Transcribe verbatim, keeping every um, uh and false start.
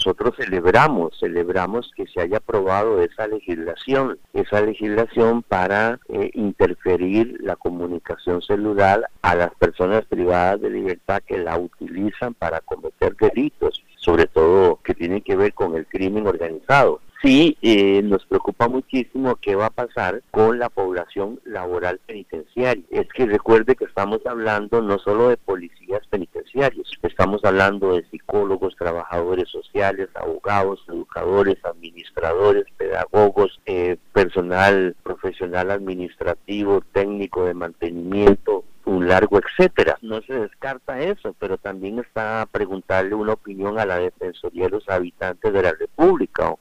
nosotros celebramos, celebramos que se haya aprobado esa legislación, esa legislación para eh, interferir la comunicación celular a las personas privadas de libertad que la utilizan para cometer delitos, sobre todo que tienen que ver con el crimen organizado. Sí, eh, nos preocupa muchísimo qué va a pasar con la población laboral penitenciaria. Es que recuerde que estamos hablando no solo de policías penitenciarios, estamos hablando de psicólogos, trabajadores sociales, abogados, educadores, administradores, pedagogos, eh, personal profesional administrativo, técnico de mantenimiento, un largo etcétera. No se descarta eso, pero también está preguntarle una opinión a la Defensoría de los Habitantes de la República.